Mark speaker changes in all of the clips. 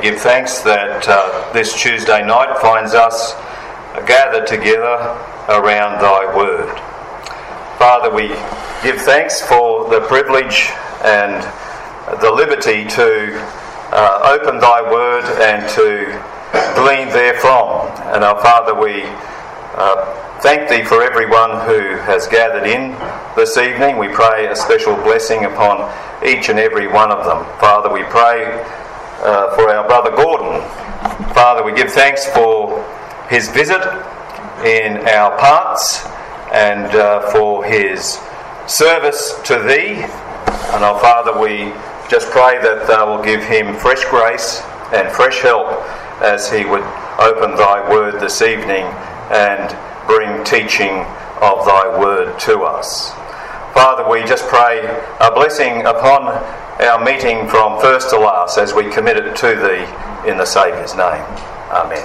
Speaker 1: give thanks that this Tuesday night finds us gathered together around Thy Word. Father, we give thanks for the privilege and the liberty to open Thy Word and to glean therefrom. And our Father, we thank Thee for everyone who has gathered in this evening. We pray a special blessing upon each and every one of them. Father, we pray for our brother Gordon. Father, we give thanks for his visit in our parts and for his service to Thee. And our Father, we just pray that Thou will give him fresh grace and fresh help as he would open Thy Word this evening and bring teaching of Thy Word to us. Father, we just pray a blessing upon our meeting from first to last as we commit it to Thee in the Saviour's name. Amen.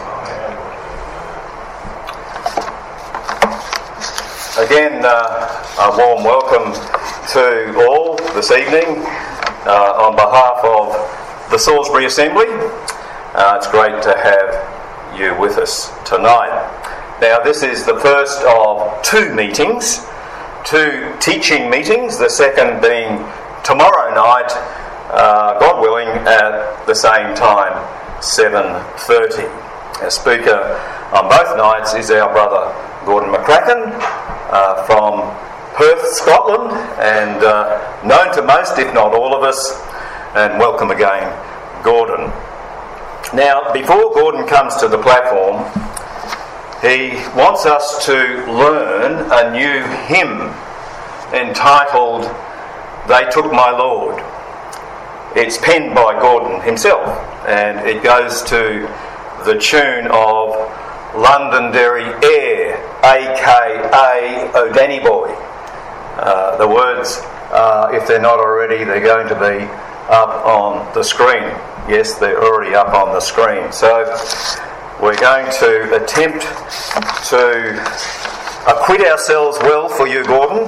Speaker 1: Again, a warm welcome to all this evening on behalf of the Salisbury Assembly. It's great to have you with us tonight. Now, this is the first of two meetings, two teaching meetings, the second being tomorrow night, God willing, at the same time, 7:30. Our speaker on both nights is our brother Gordon McCracken from Perth, Scotland, and known to most, if not all of us, and welcome again, Gordon. Now, before Gordon comes to the platform, he wants us to learn a new hymn entitled "They Took My Lord." It's penned by Gordon himself, and it goes to the tune of Londonderry Air, a.k.a. O Danny Boy. The words, if they're not already, they're going to be up on the screen. Yes, they're already up on the screen. So we're going to attempt to acquit ourselves well for you, Gordon,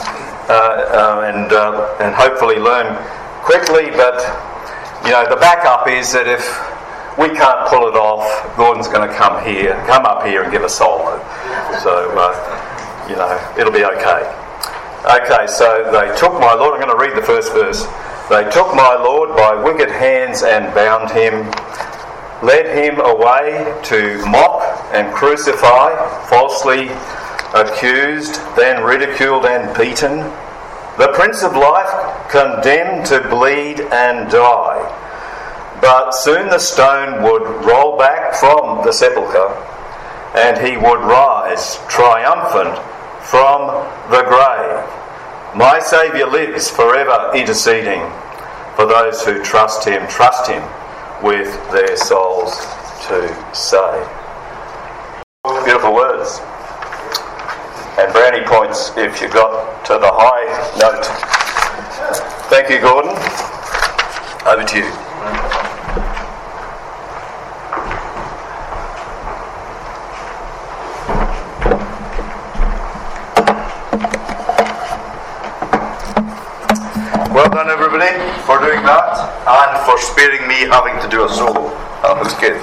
Speaker 1: and hopefully learn quickly. But the backup is that if we can't pull it off, Gordon's going to come up here and give a solo. So it'll be okay. Okay, so they took my Lord. I'm going to read the first verse. They took my Lord by wicked hands and bound him, led him away to mock and crucify, falsely accused, then ridiculed and beaten. The Prince of Life condemned to bleed and die. But soon the stone would roll back from the sepulchre, and he would rise triumphant from the grave. My Saviour lives, forever interceding for those who trust him with their souls to save. Beautiful words. And brownie points if you got to the high note. Thank you, Gordon. Over to you. Well done, everybody, for doing that and for sparing me having to do a solo. That was good.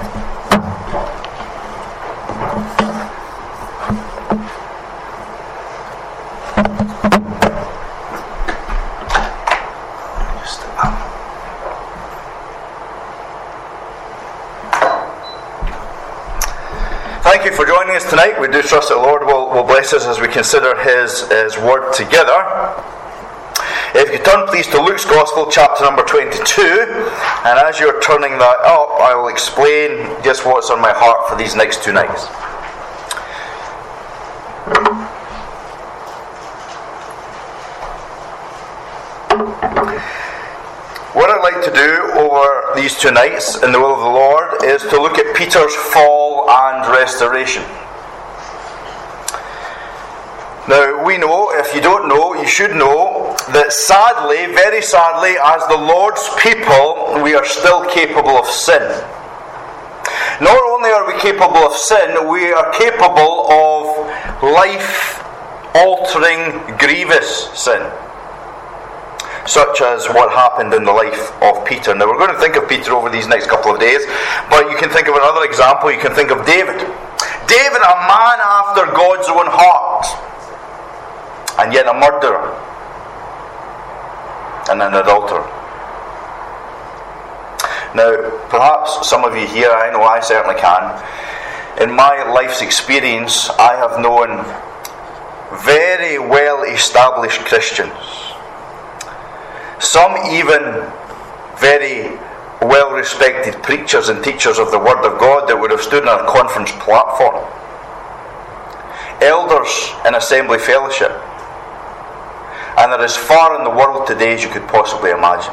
Speaker 1: Thank you for joining us tonight. We do trust that the Lord will bless us as we consider His Word together. If you turn please to Luke's Gospel, chapter number 22, and as you're turning that up, I will explain just what's on my heart for these next two nights. What I'd like to do over these two nights in the will of the Lord is to look at Peter's fall and restoration. Now, we know, if you don't know, you should know, that sadly, very sadly, as the Lord's people, we are still capable of sin. Not only are we capable of sin, we are capable of life-altering, grievous sin.
Speaker 2: such as what happened in the life of Peter. Now we're going to think of Peter over these next couple of days, but you can think of another example. You can think of David. David, a man after God's own heart, and yet a murderer and an adulterer. Now, perhaps some of you here, I know I certainly can, in my life's experience, I have known very well established Christians, some even very well respected preachers and teachers of the Word of God that would have stood on a conference platform, elders in assembly fellowship, and they're as far in the world today as you could possibly imagine.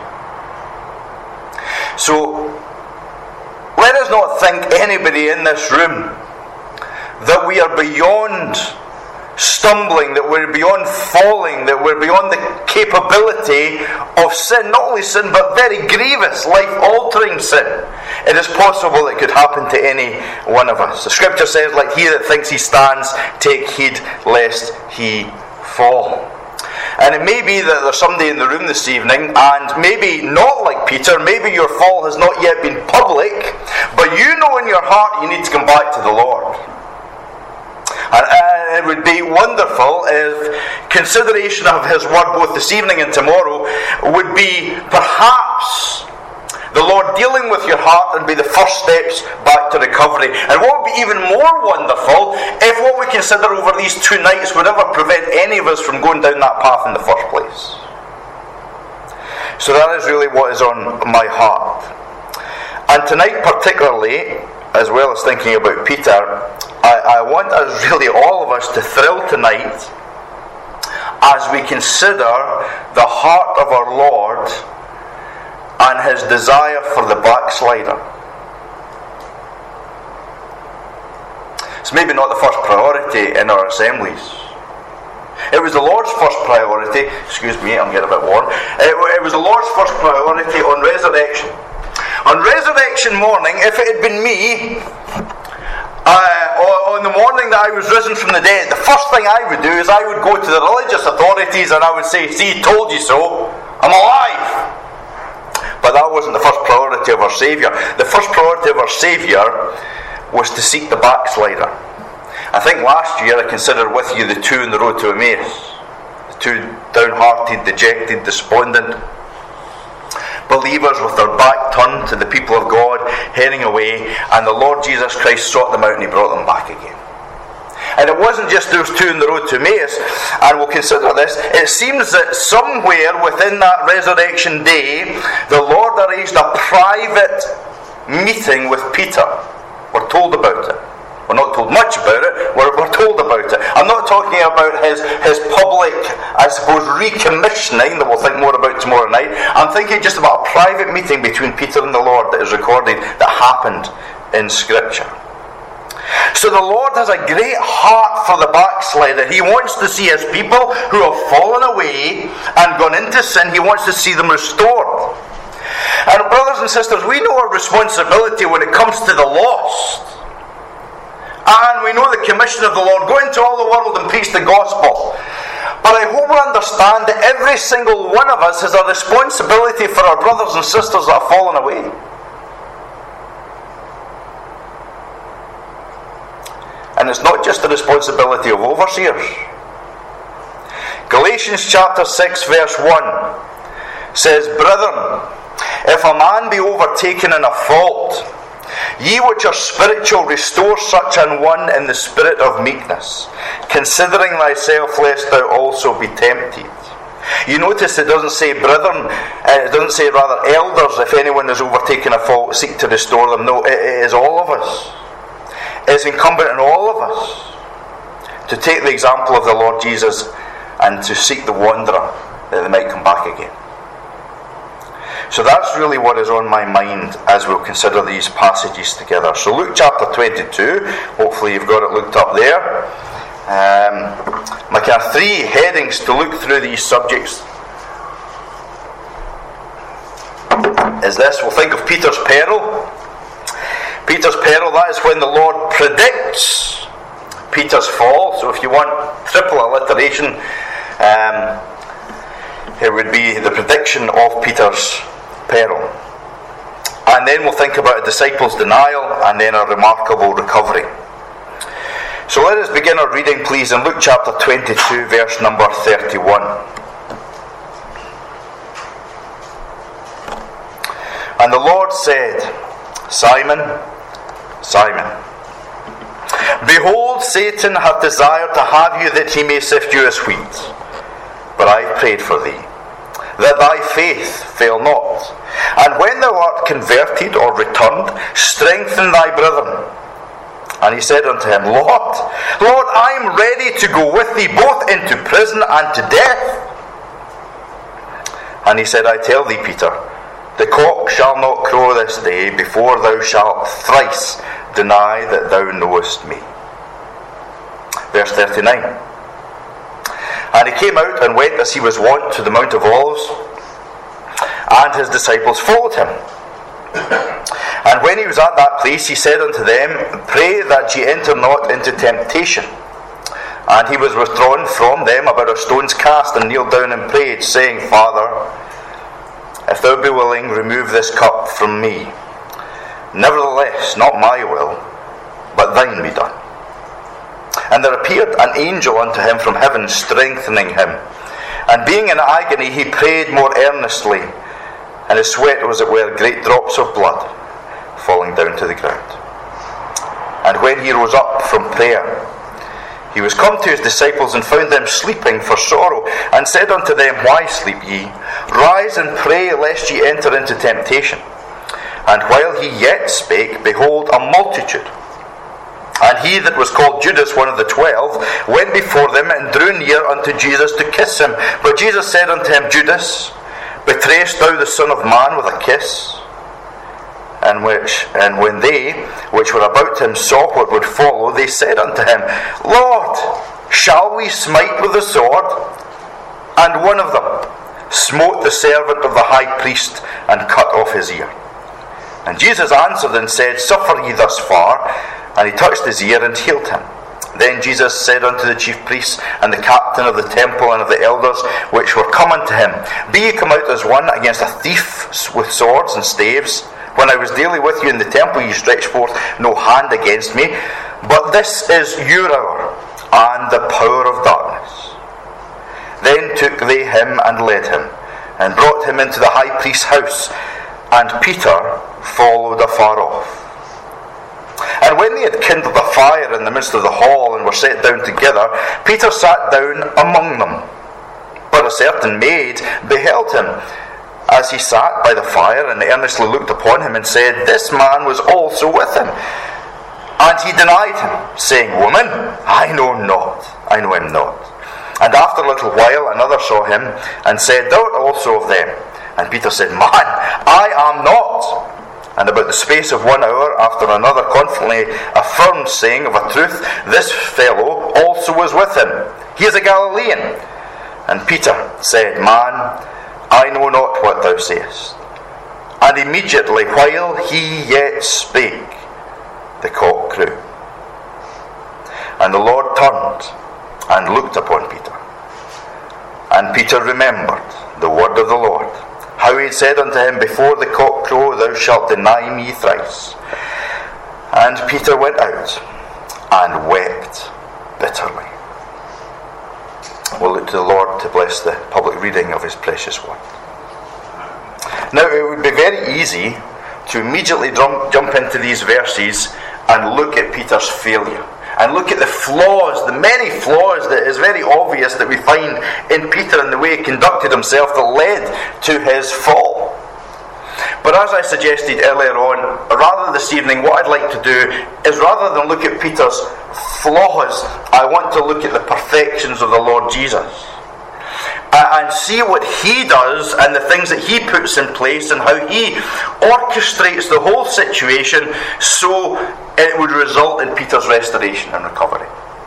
Speaker 2: So let us not think, anybody in this room, that we are beyond stumbling, that we're beyond falling, that we're beyond the capability of sin. Not only sin, but very grievous, life-altering sin. It is possible it could happen to any one of us. The scripture says, like he that thinks he stands, take heed lest he fall. And it may be that there's somebody in the room this evening, and maybe not like Peter, maybe your fall has not yet been public, but you know in your heart you need to come back to the Lord. And it would be wonderful if consideration of His Word both this evening and tomorrow would be perhaps the Lord dealing with your heart and be the first steps back to recovery. And what would be even more wonderful if what we consider over these 2 nights would ever prevent any of us from going down that path in the first place. So that is really what is on my heart. And tonight particularly, as well as thinking about Peter, I want us, really all of us, to thrill tonight as we consider the heart of our Lord and His desire for the backslider. It's maybe not the first priority in our assemblies. It was the Lord's first priority. Excuse me, I'm getting a bit warm. It was the Lord's first priority on resurrection. On resurrection morning, if it had been me, on the morning that I was risen from the dead, the first thing I would do is I would go to the religious authorities and I would say, see, told you so, I'm alive. But that wasn't the first priority of our Saviour. The first priority of our Saviour was to seek the backslider. I think last year I considered with you the 2 on the road to Emmaus. The 2 downhearted, dejected, despondent believers with their back turned to the people of God, heading away, and the Lord Jesus Christ sought them out and He brought them back again. And it wasn't just those 2 on the road to Emmaus, and we'll consider this. It seems that somewhere within that resurrection day, the Lord arranged a private meeting with Peter. We're told about it. We're not told much about it, we're told about it. I'm not talking about his public, I suppose, recommissioning that we'll think more about tomorrow night. I'm thinking just about a private meeting between Peter and the Lord that is recorded, that happened in Scripture. So the Lord has a great heart for the backslider. He wants to see His people who have fallen away and gone into sin, He wants to see them restored. And brothers and sisters, we know our responsibility when it comes to the lost. And we know the commission of the Lord, go into all the world and preach the gospel. But I hope we understand that every single one of us has a responsibility for our brothers and sisters that have fallen away. And it's not just the responsibility of overseers. Galatians chapter 6 verse 1 says, Brethren, if a man be overtaken in a fault, ye which are spiritual, restore such an one in the spirit of meekness, considering thyself lest thou also be tempted. You notice it doesn't say brethren, it doesn't say rather elders, if anyone is overtaken a fault, seek to restore them. No, it is all of us. It's incumbent on all of us to take the example of the Lord Jesus and to seek the wanderer that they might come back again. So that's really what is on my mind as we'll consider these passages together. So Luke chapter 22, hopefully you've got it looked up there. My kind of 3 headings to look through these subjects is this. We'll think of Peter's peril. Peter's peril, that is when the Lord predicts Peter's fall. So if you want triple alliteration, it would be the prediction of Peter's peril. And then we'll think about a disciple's denial and then a remarkable recovery. So let us begin our reading, please, in Luke chapter 22, verse number 31. And the Lord said, Simon, Simon, behold, Satan hath desired to have you, that he may sift you as wheat. But I prayed for thee, that thy faith fail not. And when thou art converted or returned, strengthen thy brethren. And he said unto him, Lord, I am ready to go with thee both into prison and to death. And he said, I tell thee, Peter, the cock shall not crow this day before thou shalt thrice deny that thou knowest me. Verse 39. And he came out and went as he was wont to the Mount of Olives, and his disciples followed him. And when he was at that place, he said unto them, Pray that ye enter not into temptation. And he was withdrawn from them about a stone's cast, and kneeled down and prayed, saying, Father, if thou be willing, remove this cup from me. Nevertheless, not my will, but thine be done. And there appeared an angel unto him from heaven, strengthening him. And being in agony, he prayed more earnestly, and his sweat was as it were great drops of blood falling down to the ground. And when he rose up from prayer, he was come to his disciples, and found them sleeping for sorrow, and said unto them, Why sleep ye? Rise and pray, lest ye enter into temptation. And while he yet spake, behold, a multitude. And he that was called Judas, one of the 12, went before them, and drew near unto Jesus to kiss him. But Jesus said unto him, Judas, betrayest thou the Son of Man with a kiss? And when they which were about him saw what would follow, they said unto him, Lord, shall we smite with the sword? And one of them smote the servant of the high priest, and cut off his ear. And Jesus answered and said, Suffer ye thus far? And he touched his ear and healed him. Then Jesus said unto the chief priests, and the captain of the temple, and of the elders which were come unto him, Be ye come out as one against a thief with swords and staves? When I was daily with you in the temple, ye stretched forth no hand against me. But this is your hour, and the power of darkness. Then took they him and led him, and brought him into the high priest's house. And Peter followed afar off. And when they had kindled a fire in the midst of the hall, and were set down together, Peter sat down among them. But a certain maid beheld him as he sat by the fire, and earnestly looked upon him, and said, This man was also with him. And he denied him, saying, Woman, I know him not. And after a little while another saw him, and said, Thou art also of them. And Peter said, Man, I am not. And about the space of 1 hour after another confidently affirmed, saying, Of a truth, this fellow also was with him. He is a Galilean. And Peter said, Man, I know not what thou sayest. And immediately, while he yet spake, the cock crew. And the Lord turned and looked upon Peter. And Peter remembered the word of the Lord, how he had said unto him, Before the cock crow, thou shalt deny me thrice. And Peter went out and wept bitterly. We'll look to the Lord to bless the public reading of his precious word. Now, it would be very easy to immediately jump into these verses and look at Peter's failure, and look at the flaws, the many flaws that is very obvious that we find in Peter and the way he conducted himself that led to his fall. But as I suggested earlier on, rather this evening, what I'd like to do is, rather than look at Peter's flaws, I want to look at the perfections of the Lord Jesus. And see what he does and the things that he puts in place, and how he orchestrates the whole situation so it would result in Peter's restoration and recovery.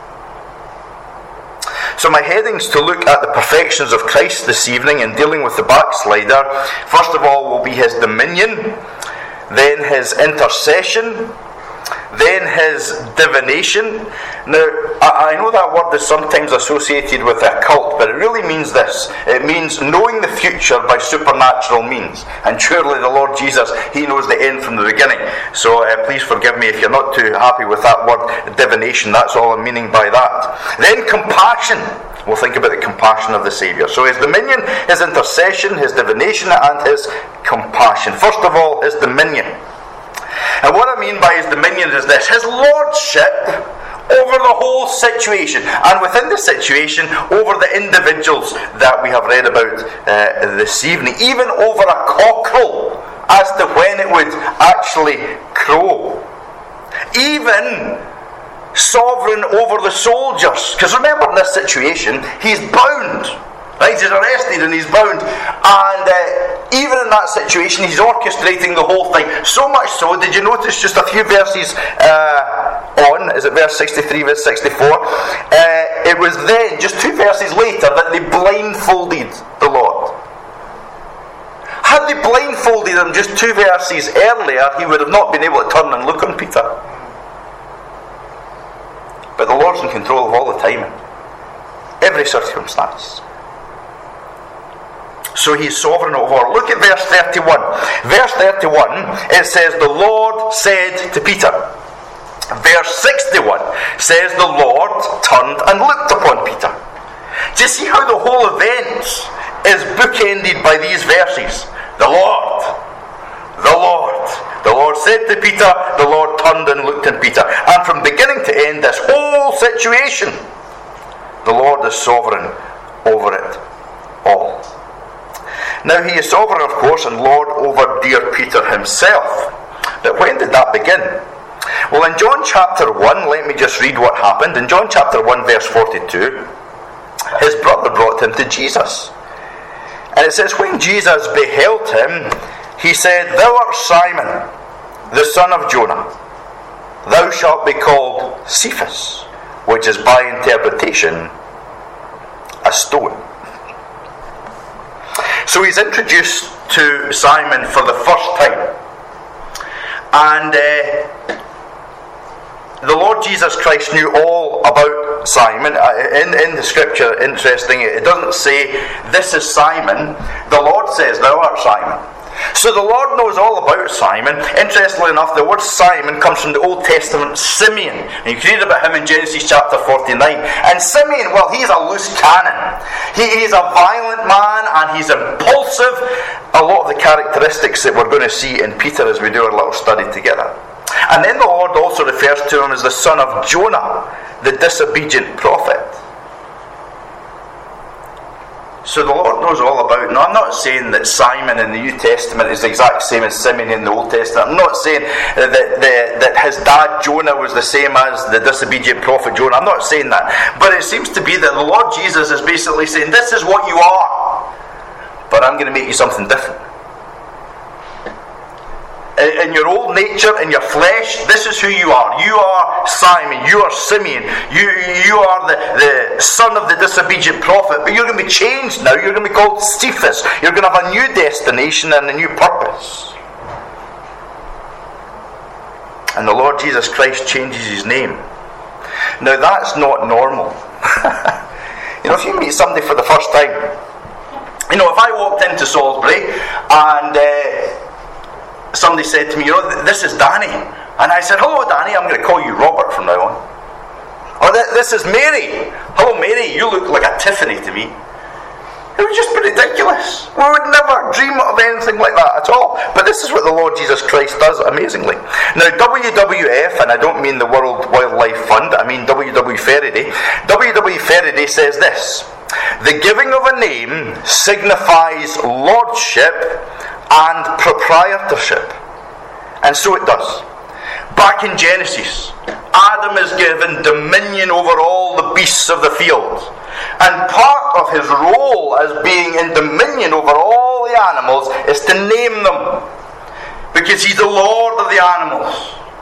Speaker 2: So my headings to look at the perfections of Christ this evening in dealing with the backslider, first of all, will be his dominion, then his intercession, then his divination. Now, I know that word is sometimes associated with a cult, but it really means this. It means knowing the future by supernatural means. And surely the Lord Jesus, he knows the end from the beginning. So please forgive me if you're not too happy with that word, divination. That's all I'm meaning by that. Then compassion. We'll think about the compassion of the Saviour. So his dominion, his intercession, his divination, and his compassion. First of all, his dominion. And what I mean by his dominion is this: his lordship over the whole situation, and within the situation, over the individuals that we have read about this evening, even over a cockerel as to when it would actually crow. Even sovereign over the soldiers, because remember, in this situation he's bound, right? He's arrested and he's bound, and even in that situation he's orchestrating the whole thing. So much so, did you notice just a few verses on, is it verse 63, verse 64, it was then, just 2 verses later, that they blindfolded the Lord. Had they blindfolded him just 2 verses earlier, he would have not been able to turn and look on Peter. But the Lord's in control of all the timing, every circumstance. So he's sovereign over. Look at verse 31. Verse 31, it says, the Lord said to Peter. Verse 61 says, the Lord turned and looked upon Peter. Do you see how the whole event is bookended by these verses? The Lord. The Lord. The Lord said to Peter, the Lord turned and looked at Peter. And from beginning to end, this whole situation, the Lord is sovereign over it all. Now, he is sovereign, of course, and Lord over dear Peter himself. But when did that begin? Well, in John chapter 1, let me just read what happened. In John chapter 1, verse 42, his brother brought him to Jesus. And it says, when Jesus beheld him, he said, thou art Simon, the son of Jonah. Thou shalt be called Cephas, which is by interpretation a stone. So he's introduced to Simon for the first time. And the Lord Jesus Christ knew all about Simon. In the scripture, interesting, it doesn't say, this is Simon. The Lord says, thou art Simon. So the Lord knows all about Simon. Interestingly enough, the word Simon comes from the Old Testament Simeon. And you can read about him in Genesis chapter 49. And Simeon, well, he's a loose cannon. He's a violent man and he's impulsive. A lot of the characteristics that we're going to see in Peter as we do our little study together. And then the Lord also refers to him as the son of Jonah, the disobedient prophet. So the Lord knows all about it. Now, I'm not saying that Simon in the New Testament is the exact same as Simeon in the Old Testament. I'm not saying that his dad Jonah was the same as the disobedient prophet Jonah. I'm not saying that. But it seems to be that the Lord Jesus is basically saying, this is what you are, but I'm going to make you something different. In your old nature, in your flesh, this is who you are. You are Simon, you are Simeon, you are the son of the disobedient prophet, but you're going to be changed now. You're going to be called Cephas. You're going to have a new destination and a new purpose. And the Lord Jesus Christ changes his name. Now that's not normal. If you meet somebody for the first time, if I walked into Salisbury and somebody said to me, this is Danny. And I said, hello Danny, I'm going to call you Robert from now on. Or this is Mary. Hello Mary, you look like a Tiffany to me. It would just be ridiculous. We would never dream of anything like that at all. But this is what the Lord Jesus Christ does amazingly. Now WWF, and I don't mean the World Wildlife Fund, I mean WW Faraday. WW Faraday says this: the giving of a name signifies lordship and proprietorship. And so it does. Back in Genesis, Adam is given dominion over all the beasts of the field. And part of his role as being in dominion over all the animals is to name them, because he's the Lord of the animals.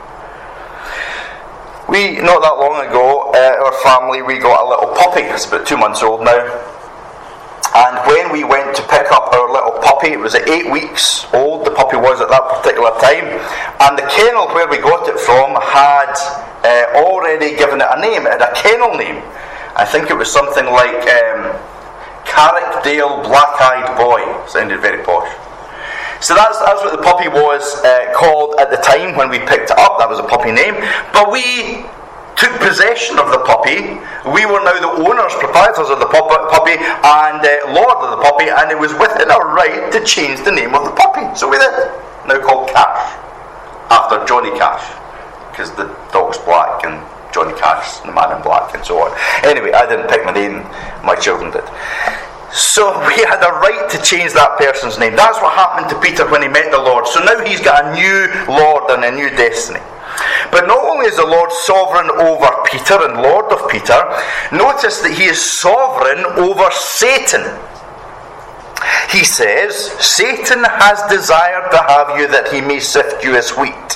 Speaker 2: Not that long ago, our family, we got a little puppy. It's about 2 months old now. And when we went to pick up our little little puppy. It was at 8 weeks old, the puppy was at that particular time. And the kennel where we got it from had already given it a name. It had a kennel name. I think it was something like Carrickdale Black-Eyed Boy. Sounded very posh. So that's what the puppy was called at the time when we picked it up. That was a puppy name. But we took possession of the puppy. We were now the owners, proprietors of the puppy, and lord of the puppy, and it was within our right to change the name of the puppy. So we did. Now called Cash, after Johnny Cash, because the dog's black and Johnny Cash, the man in black, and so on. Anyway, I didn't pick my name, my children did. So we had a right to change that person's name. That's what happened to Peter when he met the Lord. So now he's got a new Lord and a new destiny. But not only is the Lord sovereign over Peter and Lord of Peter, notice that he is sovereign over Satan. He says, Satan has desired to have you that he may sift you as wheat.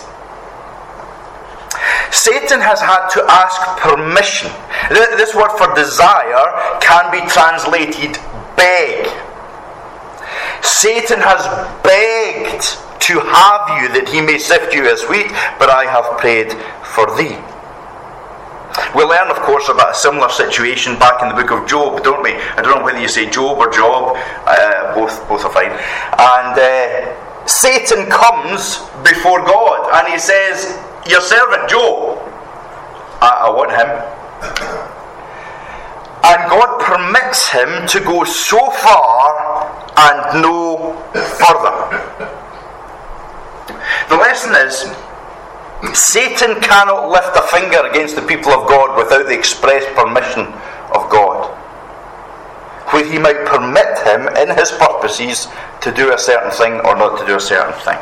Speaker 2: Satan has had to ask permission. This word for desire can be translated beg. Satan has begged to have you that he may sift you as wheat, but I have prayed for thee. We learn, of course, about a similar situation back in the book of Job, don't we? I don't know whether you say Job or Job, both are fine. And Satan comes before God and he says, your servant Job, I want him. And God permits him to go so far and no further. The lesson is, Satan cannot lift a finger against the people of God without the express permission of God, where he might permit him in his purposes to do a certain thing or not to do a certain thing.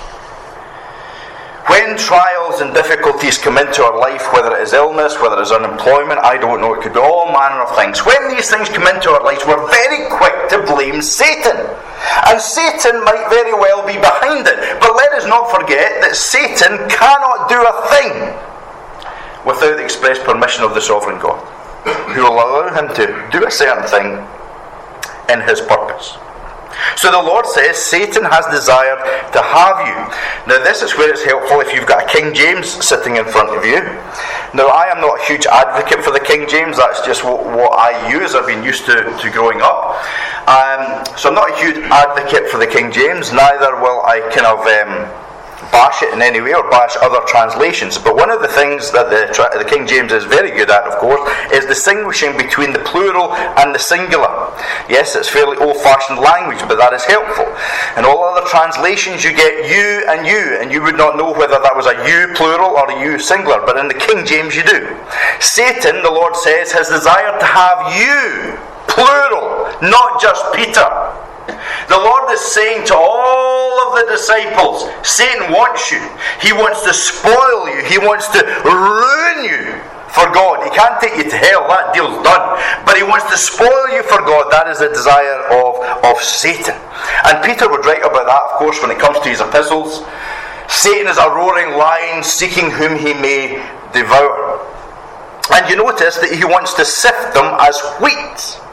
Speaker 2: When trials and difficulties come into our life, whether it is illness, whether it is unemployment, I don't know, it could be all manner of things. When these things come into our lives, we're very quick to blame Satan. And Satan might very well be behind it. But let us not forget that Satan cannot do a thing without the express permission of the sovereign God, who will allow him to do a certain thing in his purpose. So the Lord says, Satan has desired to have you. Now this is where it's helpful if you've got a King James sitting in front of you. Now I am not a huge advocate for the King James, that's just what I use, I've been used to growing up. So I'm not a huge advocate for the King James, neither will I kind of bash it in any way or bash other translations. But one of the things that the King James is very good at, of course, is distinguishing between the plural and the singular. Yes, it's fairly old-fashioned language, but that is helpful. In all other translations you get you, and you would not know whether that was a you plural or a you singular, but in the King James you do. Satan, the Lord says, has desired to have you, plural, not just Peter. The Lord is saying to all of the disciples, Satan wants you. He wants to spoil you. He wants to ruin you for God. He can't take you to hell. That deal's done. But he wants to spoil you for God. That is the desire of Satan. And Peter would write about that, of course, when it comes to his epistles. Satan is a roaring lion seeking whom he may devour. And you notice that he wants to sift them as wheat.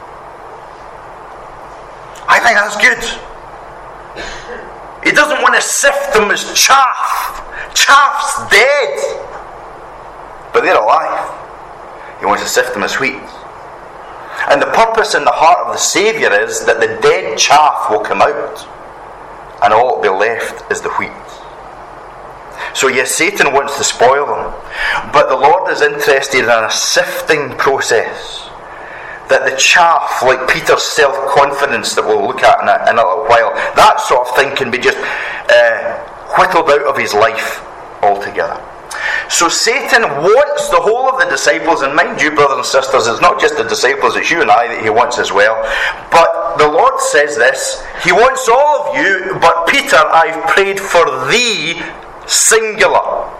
Speaker 2: I think that's good. He doesn't want to sift them as chaff. Chaff's dead, but they're alive. He wants to sift them as wheat. And the purpose in the heart of the Saviour is that the dead chaff will come out, and all that will be left is the wheat. So yes, Satan wants to spoil them, but the Lord is interested in a sifting process. That the chaff, like Peter's self-confidence that we'll look at in a little while, that sort of thing can be just whittled out of his life altogether. So Satan wants the whole of the disciples, and mind you, brothers and sisters, it's not just the disciples, it's you and I that he wants as well. But the Lord says this, he wants all of you, but Peter, I've prayed for thee, singular.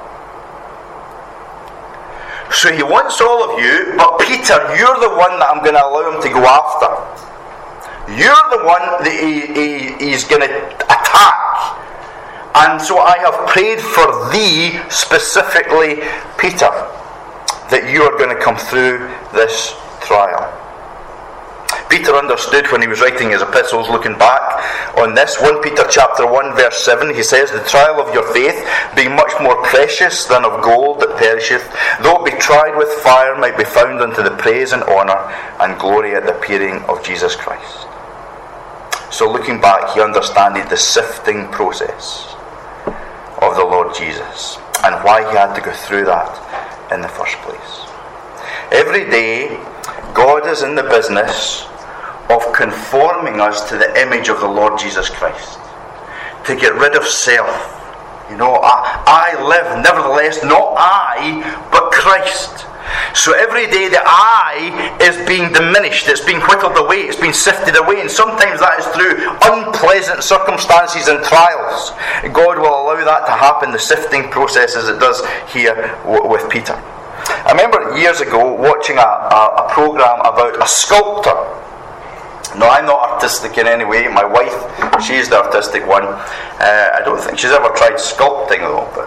Speaker 2: So he wants all of you, but Peter, you're the one that I'm going to allow him to go after. You're the one that he's going to attack. And so I have prayed for thee, specifically Peter, that you are going to come through this trial. Peter understood when he was writing his epistles, looking back on this. 1 Peter chapter 1 verse 7, he says, "The trial of your faith, being much more precious than of gold that perisheth, though it be tried with fire, might be found unto the praise and honour and glory at the appearing of Jesus Christ." So looking back, he understood the sifting process of the Lord Jesus and why he had to go through that in the first place. Every day, God is in the business of conforming us to the image of the Lord Jesus Christ, to get rid of self. I live, nevertheless, not I, but Christ. So every day the I is being diminished, it's being whittled away, it's being sifted away, and sometimes that is through unpleasant circumstances and trials. God will allow that to happen, the sifting process, as it does here with Peter. I remember years ago watching a program about a sculptor. No, I'm not artistic in any way. My wife, she's the artistic one. I don't think she's ever tried sculpting though. But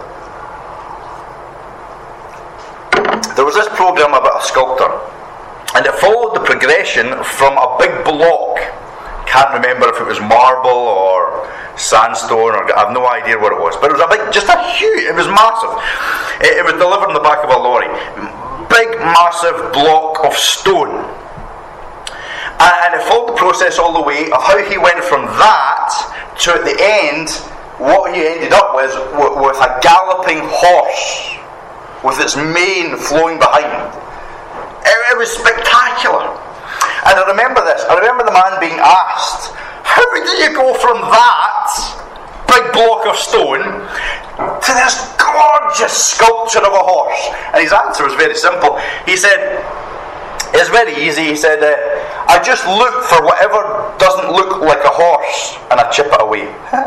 Speaker 2: there was this program about a sculptor, and it followed the progression from a big block. Can't remember if it was marble or sandstone, or I have no idea what it was. But it was it was massive. It was delivered in the back of a lorry. Big, massive block of stone. And it followed the process all the way of how he went from that to, at the end, what he ended up with a galloping horse with its mane flowing behind. It was spectacular. And I remember this. I remember the man being asked, "How did you go from that big block of stone to this gorgeous sculpture of a horse?" And his answer was very simple. He said, "It's very easy." He said, "I just look for whatever doesn't look like a horse and I chip it away."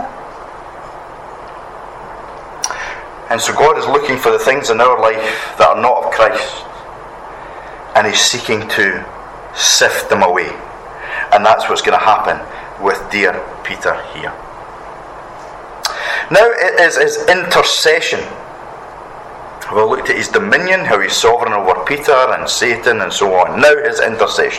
Speaker 2: And so God is looking for the things in our life that are not of Christ, and He's seeking to sift them away. And that's what's going to happen with dear Peter here. Now it is his intercession. We've looked at his dominion, how he's sovereign over Peter and Satan and so on. Now his intercession.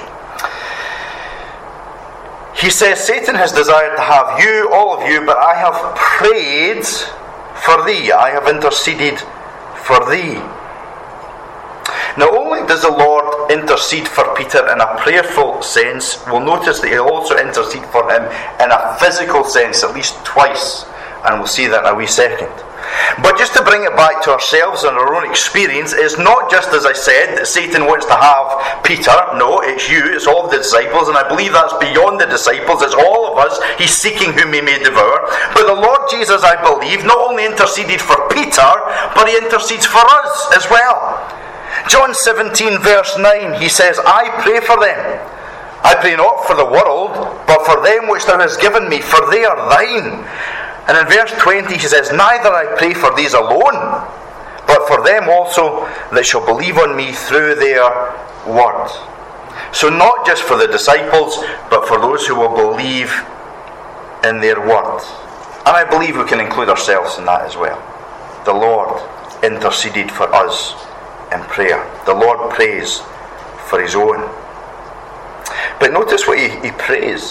Speaker 2: He says, "Satan has desired to have you, all of you, but I have prayed for thee." I have interceded for thee. Not only does the Lord intercede for Peter in a prayerful sense, we'll notice that He'll also intercede for him in a physical sense at least twice, and we'll see that in a wee second. But just to bring it back to ourselves and our own experience, it's not just, as I said, that Satan wants to have Peter. No, it's you, it's all the disciples, and I believe that's beyond the disciples, it's all of us. He's seeking whom he may devour. But the Lord Jesus, I believe, not only interceded for Peter, but he intercedes for us as well. John 17 verse 9, he says, "I pray for them. I pray not for the world, but for them which thou hast given me, for they are thine." And in verse 20 he says, "Neither I pray for these alone, but for them also that shall believe on me through their word." So not just for the disciples, but for those who will believe in their word. And I believe we can include ourselves in that as well. The Lord interceded for us in prayer. The Lord prays for his own. But notice what he prays.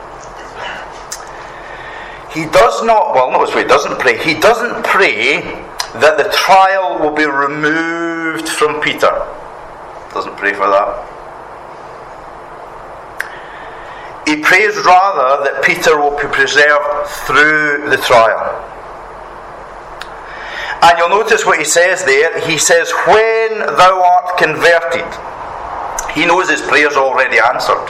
Speaker 2: He does not, notice what he doesn't pray. He doesn't pray that the trial will be removed from Peter. Doesn't pray for that. He prays rather that Peter will be preserved through the trial. And you'll notice what he says there. He says, "When thou art converted." He knows his prayer's already answered.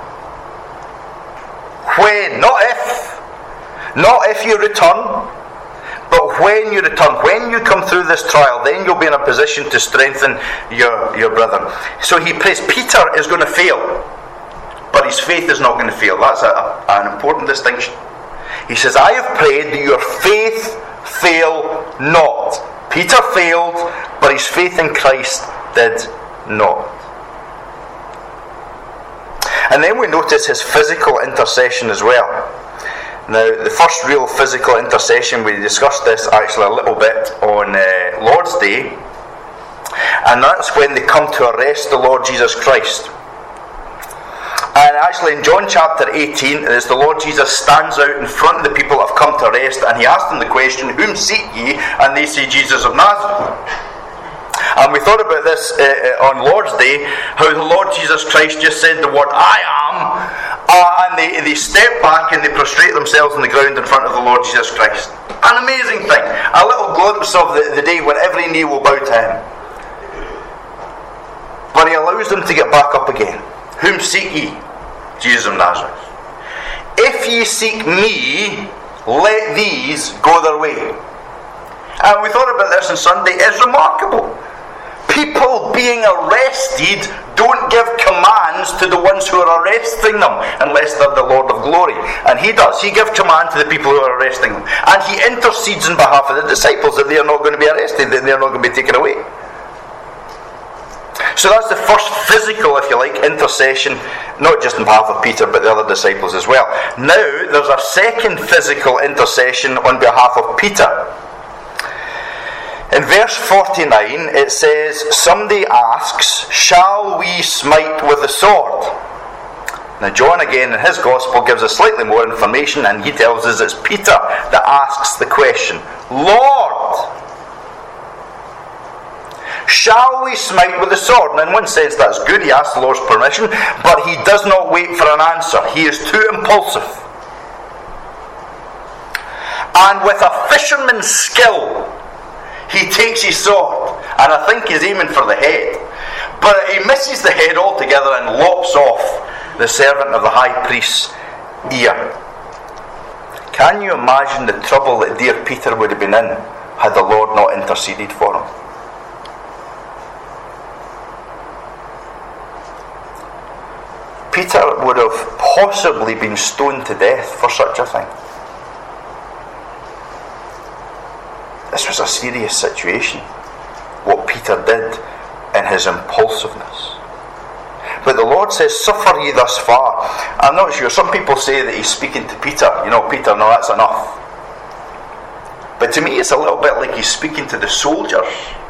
Speaker 2: When, not if. Not if you return, but when you return. When you come through this trial, then you'll be in a position to strengthen your brother. So he prays. Peter is going to fail, but his faith is not going to fail. That's an important distinction. He says, "I have prayed that your faith fail not." Peter failed, but his faith in Christ did not. And then we notice his physical intercession as well. Now, the first real physical intercession, we discussed this actually a little bit on Lord's Day, and that's when they come to arrest the Lord Jesus Christ. And And actually in John chapter 18, as the Lord Jesus stands out in front of the people that have come to arrest, and he asks them the question, "Whom seek ye?" And they say, "Jesus of Nazareth." And we thought about this on Lord's Day, how the Lord Jesus Christ just said the word "I am," and they step back and they prostrate themselves on the ground in front of the Lord Jesus Christ. An amazing thing, a little glimpse of the day when every knee will bow to him. But he allows them to get back up again. "Whom seek ye?" Jesus of Nazareth. "If ye seek me, let these go their way." And we thought about this on Sunday. It's remarkable. People being arrested don't give commands to the ones who are arresting them unless they're the Lord of glory. And he does. He gives command to the people who are arresting them. And he intercedes on behalf of the disciples that they are not going to be arrested, that they are not going to be taken away. So that's the first physical, if you like, intercession, not just on behalf of Peter but the other disciples as well. Now there's a second physical intercession on behalf of Peter. In verse 49 it says, somebody asks, "Shall we smite with the sword?" Now John again in his gospel gives us slightly more information, and he tells us it's Peter that asks the question, "Lord, shall we smite with the sword?" And in one sense that's good. He asks the Lord's permission, but he does not wait for an answer. He is too impulsive. And with a fisherman's skill, he takes his sword, and I think he's aiming for the head. But he misses the head altogether and lops off the servant of the high priest's ear. Can you imagine the trouble that dear Peter would have been in had the Lord not interceded for him? Peter would have possibly been stoned to death for such a thing. This was a serious situation, what Peter did in his impulsiveness. But the Lord says, "Suffer ye thus far." I'm not sure. Some people say that he's speaking to Peter. Peter, no, that's enough. But to me it's a little bit like he's speaking to the soldiers.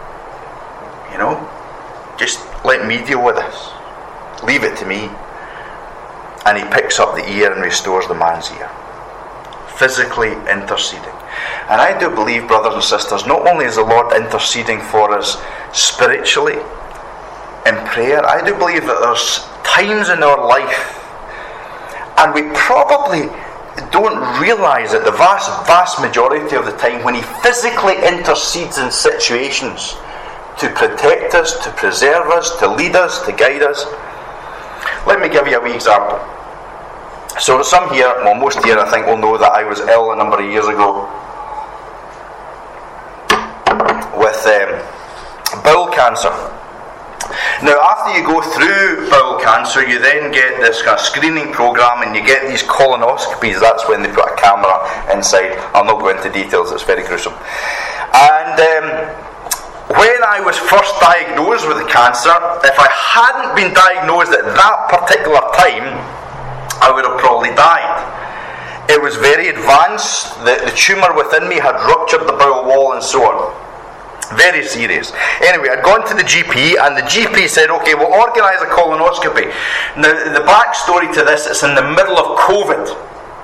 Speaker 2: Just let me deal with this. Leave it to me. And he picks up the ear and restores the man's ear. Physically interceding. And I do believe, brothers and sisters, not only is the Lord interceding for us spiritually in prayer, I do believe that there's times in our life, and we probably don't realise it the vast majority of the time, when he physically intercedes in situations to protect us, to preserve us, to lead us, to guide us. Let me give you a wee example. So some here, well most here I think will know that I was ill a number of years ago with bowel cancer. Now after you go through bowel cancer, you then get this kind of screening program, and you get these colonoscopies. That's when they put a camera inside. I'll not go into details, it's very gruesome. And when I was first diagnosed with the cancer, if I hadn't been diagnosed at that particular time, I would have probably died. It was very advanced. The tumour within me had ruptured the bowel wall and so on. Very serious. Anyway, I'd gone to the GP, and the GP said, "Okay, we'll organise a colonoscopy." Now, the backstory to this, it's in the middle of COVID.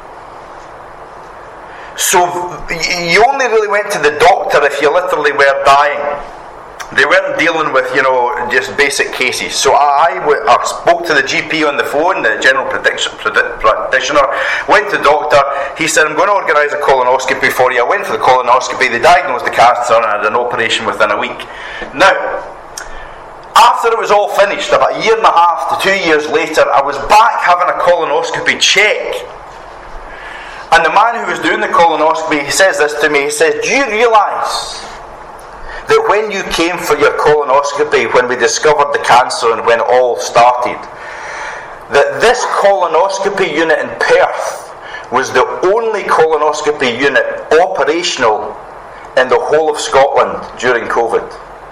Speaker 2: So you only really went to the doctor if you literally were dying. They weren't dealing with, just basic cases. So I spoke to the GP on the phone, the general practitioner, went to the doctor. He said, "I'm going to organise a colonoscopy for you." I went for the colonoscopy. They diagnosed the cancer and I had an operation within a week. Now, after it was all finished, about a year and a half to 2 years later, I was back having a colonoscopy check. And the man who was doing the colonoscopy, he says this to me. He says, "Do you realise that when you came for your colonoscopy, when we discovered the cancer and when it all started, that this colonoscopy unit in Perth was the only colonoscopy unit operational in the whole of Scotland during COVID?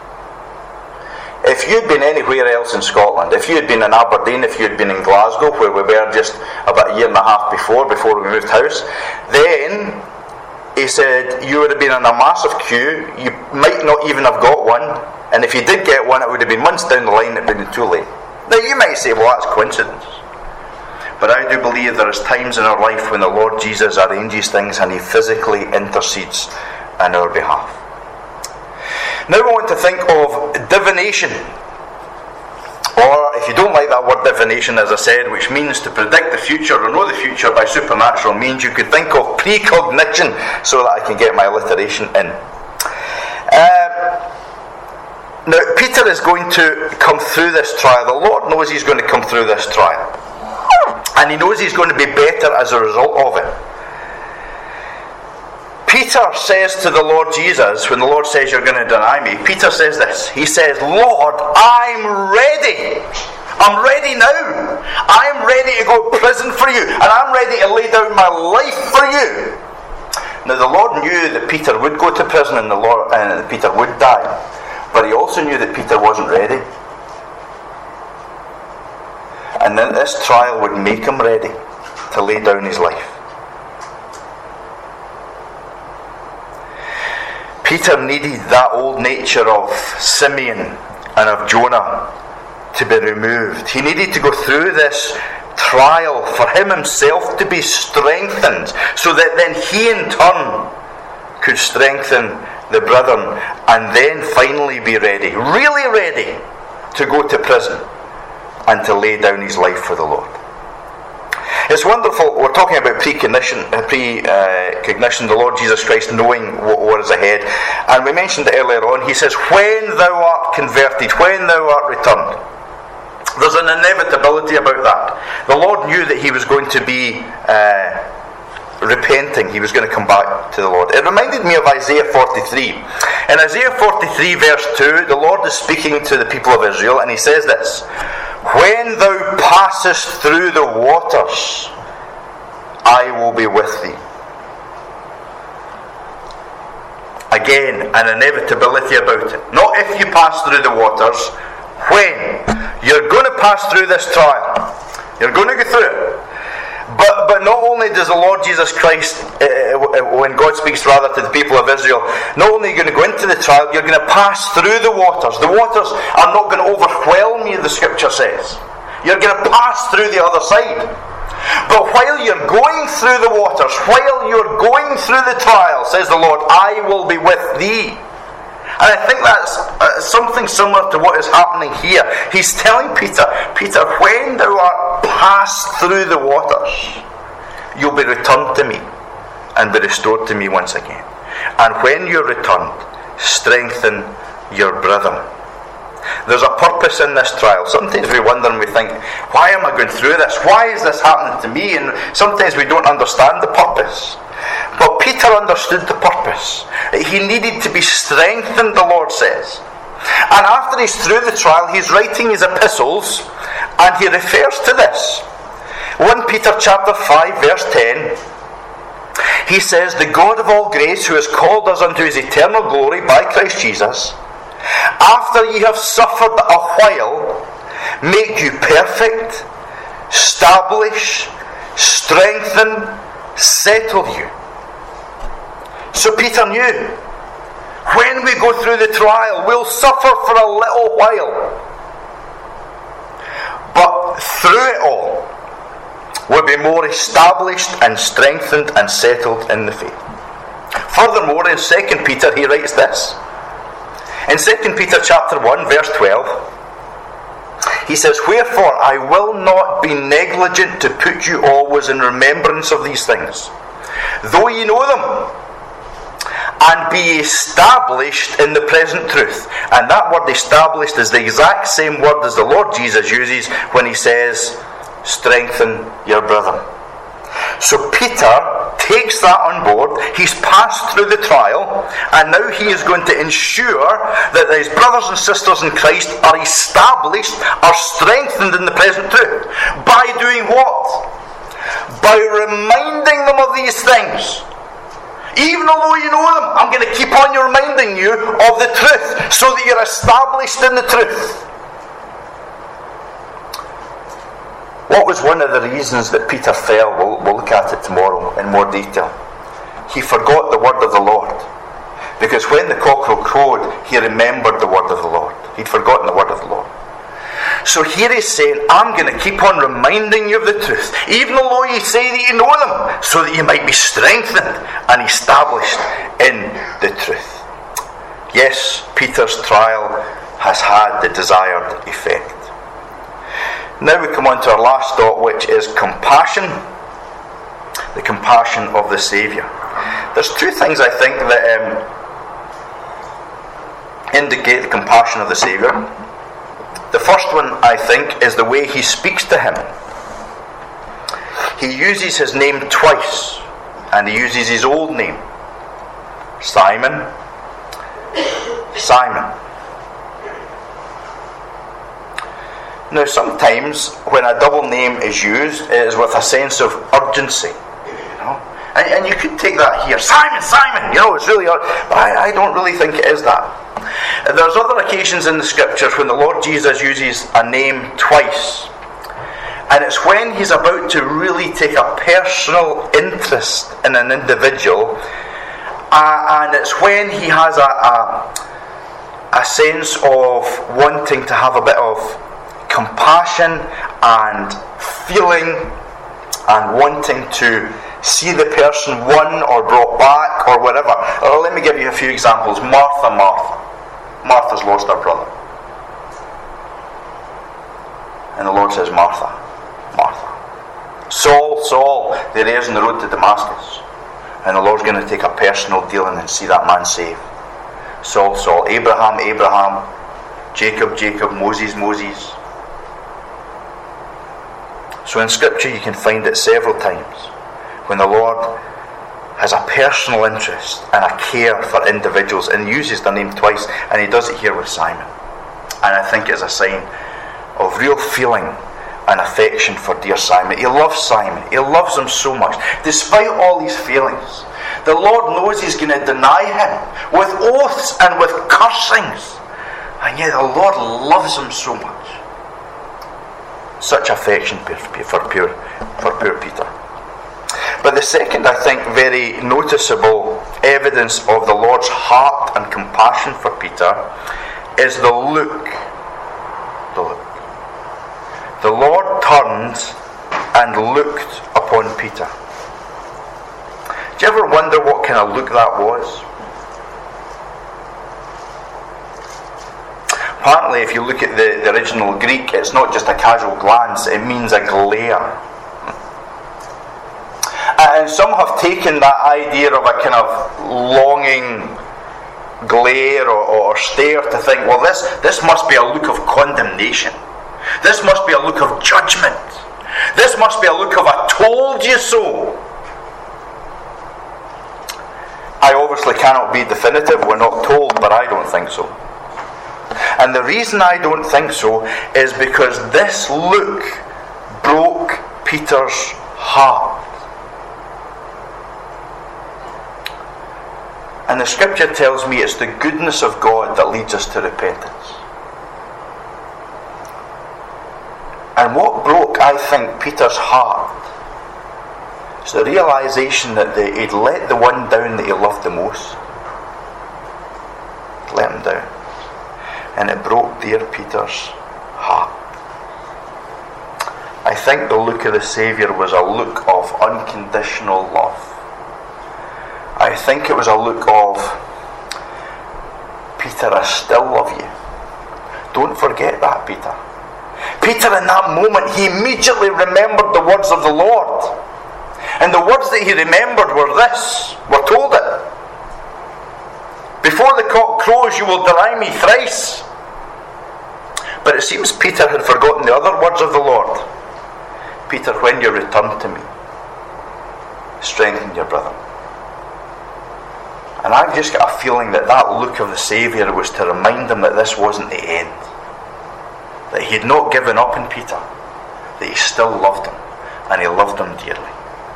Speaker 2: If you'd been anywhere else in Scotland, if you had been in Aberdeen, if you had been in Glasgow, where we were just about a year and a half before we moved house, then," he said, "you would have been in a massive queue. You might not even have got one. And if you did get one, it would have been months down the line. It would have been too late." Now you might say, "Well, that's coincidence." But I do believe there is times in our life when the Lord Jesus arranges things and he physically intercedes on our behalf. Now we want to think of divination. Or, if you don't like that word divination, as I said, which means to predict the future or know the future by supernatural means, you could think of precognition, so that I can get my alliteration in. Now, Peter is going to come through this trial. The Lord knows he's going to come through this trial. And he knows he's going to be better as a result of it. Peter says to the Lord Jesus, when the Lord says, you're going to deny me, Peter says this. He says, Lord, I'm ready. I'm ready now. I'm ready to go to prison for you. And I'm ready to lay down my life for you. Now, the Lord knew that Peter would go to prison and that Peter would die. But he also knew that Peter wasn't ready. And that this trial would make him ready to lay down his life. Peter needed that old nature of Simeon and of Jonah to be removed. He needed to go through this trial for himself to be strengthened, so that then he in turn could strengthen the brethren and then finally be ready, really ready to go to prison and to lay down his life for the Lord. It's wonderful. We're talking about precognition, the Lord Jesus Christ knowing what is ahead. And we mentioned it earlier on. He says, when thou art converted, when thou art returned. There's an inevitability about that. The Lord knew that he was going to be repenting. He was going to come back to the Lord. It reminded me of Isaiah 43. In Isaiah 43 verse 2, the Lord is speaking to the people of Israel, and he says this: when thou passest through the waters, I will be with thee. Again, an inevitability about it. Not if you pass through the waters, when. You're going to pass through this trial. You're going to go through it. But not only does the Lord Jesus Christ, when God speaks rather to the people of Israel, not only are you going to go into the trial, you're going to pass through the waters. The waters are not going to overwhelm you, the scripture says. You're going to pass through the other side. But while you're going through the waters, while you're going through the trial, says the Lord, I will be with thee. And I think that's something similar to what is happening here. He's telling Peter, when thou art passed through the waters, you'll be returned to me and be restored to me once again. And when you're returned, strengthen your brethren. There's a purpose in this trial. Sometimes we wonder and we think, why am I going through this? Why is this happening to me? And sometimes we don't understand the purpose. But Peter understood the purpose. He needed to be strengthened, the Lord says. And after he's through the trial, he's writing his epistles, and he refers to this. 1 Peter chapter 5 verse 10, he says, the God of all grace, who has called us unto his eternal glory by Christ Jesus, after ye have suffered a while, make you perfect, establish, strengthen, settle you. So Peter knew, when we go through the trial, we'll suffer for a little while. But through it all, we'll be more established and strengthened and settled in the faith. Furthermore, in 2 Peter, he writes this. In 2 Peter chapter 1, verse 12, he says, wherefore I will not be negligent to put you always in remembrance of these things, though ye know them, and be established in the present truth. And that word established is the exact same word as the Lord Jesus uses when he says, strengthen your brethren. So Peter takes that on board. He's passed through the trial, and now he is going to ensure that his brothers and sisters in Christ are established, are strengthened in the present truth. By doing what? By reminding them of these things. Even although you know them, I'm going to keep on reminding you of the truth, so that you're established in the truth. What was one of the reasons that Peter fell? We'll look at it tomorrow in more detail. He forgot the word of the Lord. Because when the cockerel crowed, he remembered the word of the Lord. He'd forgotten the word of the Lord. So here he's saying, I'm going to keep on reminding you of the truth, even though you say that you know them, so that you might be strengthened and established in the truth. Yes, Peter's trial has had the desired effect. Now we come on to our last thought, which is compassion. The compassion of the Saviour. There's two things I think that indicate the compassion of the Saviour. The first one, I think, is the way he speaks to him. He uses his name twice, and he uses his old name. Simon, Simon. Now sometimes when a double name is used, it is with a sense of urgency. And you could take that here, Simon, Simon, it's really hard, but I don't really think it is that. There's other occasions in the scriptures when the Lord Jesus uses a name twice, and it's when he's about to really take a personal interest in an individual, and it's when he has a sense of wanting to have a bit of compassion and feeling and wanting to see the person won or brought back or whatever. Let me give you a few examples. Martha. Martha's lost her brother. And the Lord says, Martha, Martha. Saul, there he is on the road to Damascus. And the Lord's going to take a personal dealing and see that man saved. Saul, Abraham, Jacob, Moses. So in Scripture you can find it several times when the Lord has a personal interest and a care for individuals, and he uses their name twice, and he does it here with Simon. And I think it's a sign of real feeling and affection for dear Simon. He loves Simon. He loves him so much. Despite all these feelings, the Lord knows he's going to deny him with oaths and with cursings, and yet the Lord loves him so much. Such affection for poor Peter. But the second, I think, very noticeable evidence of the Lord's heart and compassion for Peter is the look. The Lord turned and looked upon Peter. Do you ever wonder what kind of look that was? Apparently, if you look at the original Greek, it's not just a casual glance, it means a glare. And some have taken that idea of a kind of longing glare or stare to think, well, this must be a look of condemnation. This must be a look of judgment. This must be a look of I told you so. I obviously cannot be definitive, we're not told, but I don't think so. And the reason I don't think so is because this look broke Peter's heart. And the scripture tells me it's the goodness of God that leads us to repentance. And what broke, I think, Peter's heart is the realization that he'd let the one down that he loved the most. Let him down. And it broke dear Peter's heart. I think the look of the Saviour was a look of unconditional love. I think it was a look of, Peter, I still love you. Don't forget that, Peter. Peter, in that moment, he immediately remembered the words of the Lord. And the words that he remembered were this. We're told it. Before the cock crows, you will deny me thrice. But it seems Peter had forgotten the other words of the Lord. Peter, when you return to me, strengthen your brother. And I've just got a feeling that look of the Saviour was to remind him that this wasn't the end. That he had not given up in Peter. That he still loved him. And he loved him dearly.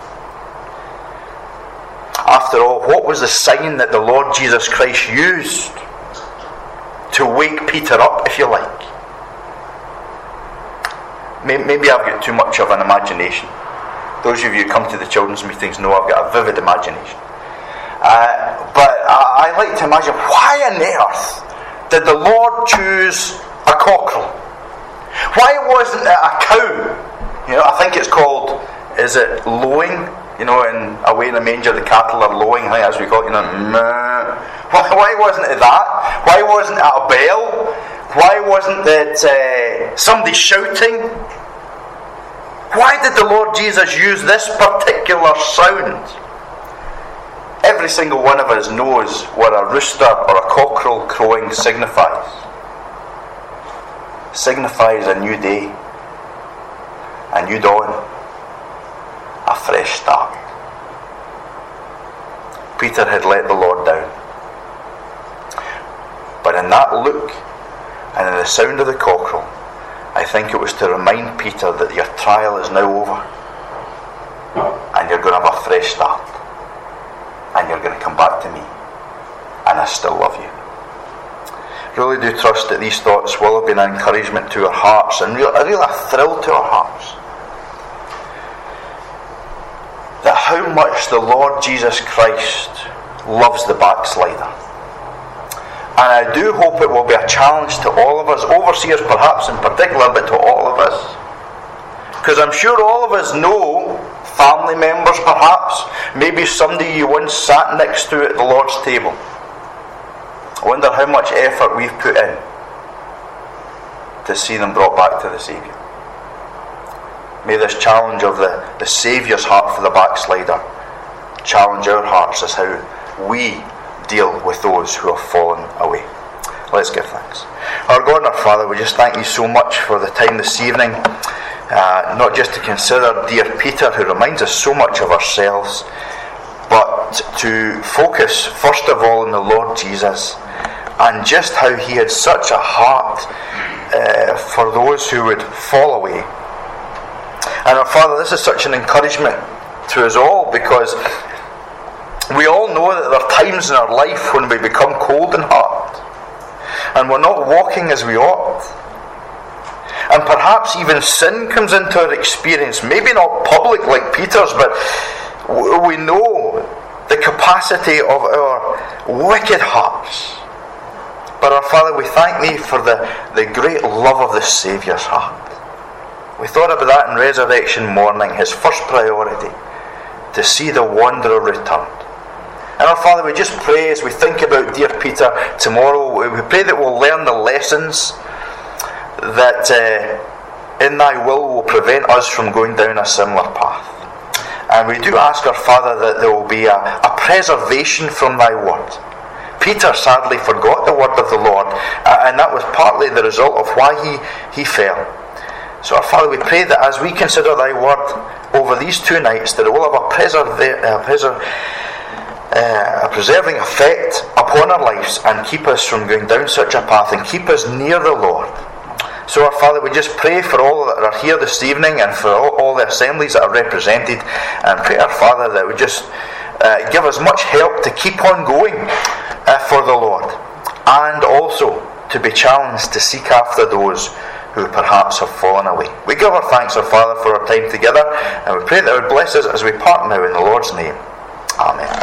Speaker 2: After all, what was the sign that the Lord Jesus Christ used to wake Peter up, if you like? Maybe I've got too much of an imagination. Those of you who come to the children's meetings know I've got a vivid imagination. But I like to imagine, why on earth did the Lord choose a cockerel? Why wasn't it a cow? You know, I think it's called, is it lowing? You know, away in the manger the cattle are lowing, I think as we call it, you know, meh. Why wasn't it that? Why wasn't it a bell? Why wasn't it somebody shouting? Why did the Lord Jesus use this particular sound? Every single one of us knows what a rooster or a cockerel crowing signifies. It signifies a new day, a new dawn, a fresh start. Peter had let the Lord down. But in that look and in the sound of the cockerel, I think it was to remind Peter that your trial is now over and you're going to have a fresh start and you're going to come back to me and I still love you. Really do trust that these thoughts will have been an encouragement to our hearts and really a thrill to our hearts. That how much the Lord Jesus Christ loves the backslider. And I do hope it will be a challenge to all of us, overseers perhaps in particular, but to all of us. Because I'm sure all of us know family members perhaps, maybe somebody you once sat next to at the Lord's table. I wonder how much effort we've put in to see them brought back to the Saviour. May this challenge of the Saviour's heart for the backslider challenge our hearts as how we deal with those who have fallen away. Let's give thanks. Our God and our Father, we just thank you so much for the time this evening, not just to consider dear Peter, who reminds us so much of ourselves, but to focus first of all on the Lord Jesus and just how he had such a heart for those who would fall away. And our Father, this is such an encouragement to us all, because we all know that there are times in our life when we become cold in heart and we're not walking as we ought, and perhaps even sin comes into our experience, maybe not public like Peter's, but we know the capacity of our wicked hearts. But our Father, we thank thee for the great love of the Saviour's heart. We thought about that in resurrection morning, his first priority, to see the wanderer returned. And our Father, we just pray as we think about dear Peter tomorrow, we pray that we'll learn the lessons that in thy will prevent us from going down a similar path. And we do ask our Father that there will be a preservation from thy word. Peter sadly forgot the word of the Lord, and that was partly the result of why he fell. So our Father, we pray that as we consider thy word over these 2 nights, that it will have a preserving effect upon our lives and keep us from going down such a path and keep us near the Lord. So our Father, we just pray for all that are here this evening and for all the assemblies that are represented, and pray our Father that would just give us much help to keep on going for the Lord, and also to be challenged to seek after those who perhaps have fallen away. We give our thanks, our Father, for our time together, and we pray that it would bless us as we part now in the Lord's name. Amen.